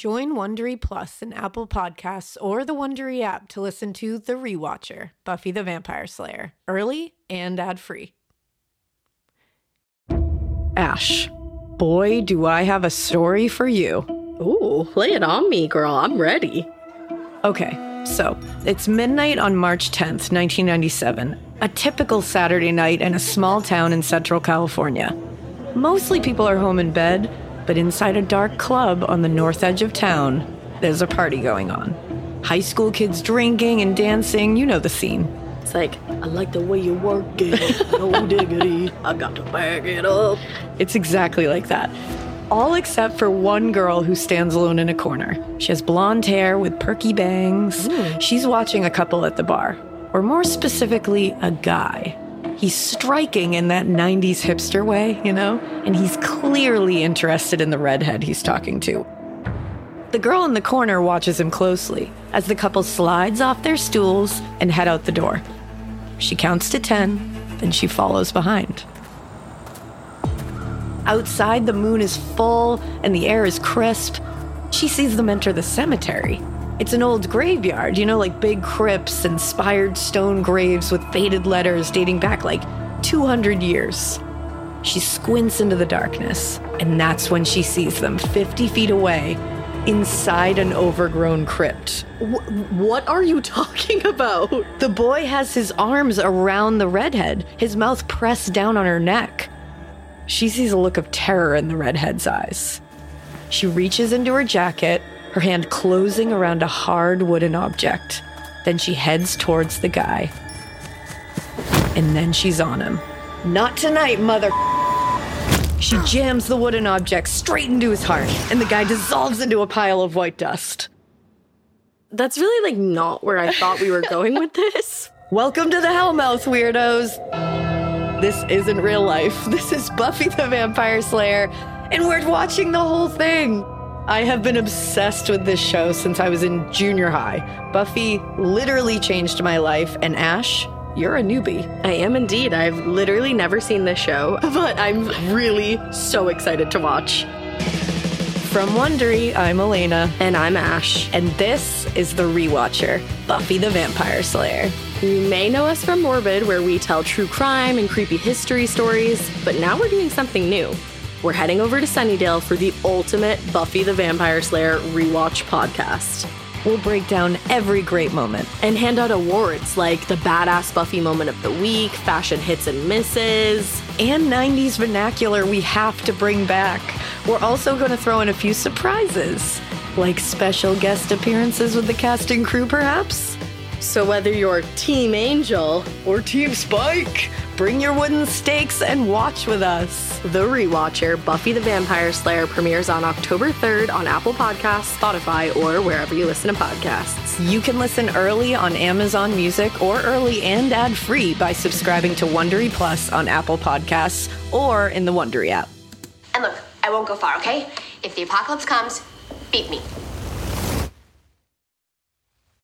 Join Wondery Plus in Apple Podcasts or the Wondery app to listen to The Rewatcher, Buffy the Vampire Slayer, early and ad-free. Ash, boy, do I have a story for you. Ooh, lay it on me, girl. I'm ready. Okay, so it's midnight on March 10th, 1997, a typical Saturday night in a small town in Central California. Mostly people are home in bed, but inside a dark club on the north edge of town, there's a party going on. High school kids drinking and dancing, you know the scene. It's like, I like the way you work it, no diggity, I got to bag it up. It's exactly like that. All except for one girl who stands alone in a corner. She has blonde hair with perky bangs. She's watching a couple at the bar, or more specifically, a guy. He's striking in that 90s hipster way, you know? And he's clearly interested in the redhead he's talking to. The girl in the corner watches him closely as the couple slides off their stools and head out the door. She counts to 10, then she follows behind. Outside, the moon is full and the air is crisp. She sees them enter the cemetery. It's an old graveyard, you know, like big crypts and spired stone graves with faded letters dating back like 200 years. She squints into the darkness, and that's when she sees them 50 feet away inside an overgrown crypt. What are you talking about? The boy has his arms around the redhead, his mouth pressed down on her neck. She sees a look of terror in the redhead's eyes. She reaches into her jacket, her hand closing around a hard wooden object. Then she heads towards the guy. And then she's on him. Not tonight, mother. She jams the wooden object straight into his heart, and the guy dissolves into a pile of white dust. That's really, not where I thought we were going with this. Welcome to the Hellmouth, weirdos. This isn't real life. This is Buffy the Vampire Slayer, and we're watching the whole thing. I have been obsessed with this show since I was in junior high. Buffy literally changed my life, and Ash, you're a newbie. I am indeed. I've literally never seen this show, but I'm really so excited to watch. From Wondery, I'm Elena. And I'm Ash. And this is The Rewatcher, Buffy the Vampire Slayer. You may know us from Morbid, where we tell true crime and creepy history stories, but now we're doing something new. We're heading over to Sunnydale for the ultimate Buffy the Vampire Slayer rewatch podcast. We'll break down every great moment and hand out awards like the Badass Buffy Moment of the Week, Fashion Hits and Misses, and 90s vernacular we have to bring back. We're also going to throw in a few surprises, like special guest appearances with the cast and crew, perhaps. So whether you're Team Angel or Team Spike, bring your wooden stakes and watch with us. The Rewatcher, Buffy the Vampire Slayer premieres on October 3rd on Apple Podcasts, Spotify, or wherever you listen to podcasts. You can listen early on Amazon Music or early and ad-free by subscribing to Wondery Plus on Apple Podcasts or in the Wondery app. And look, I won't go far, okay? If the apocalypse comes, beat me.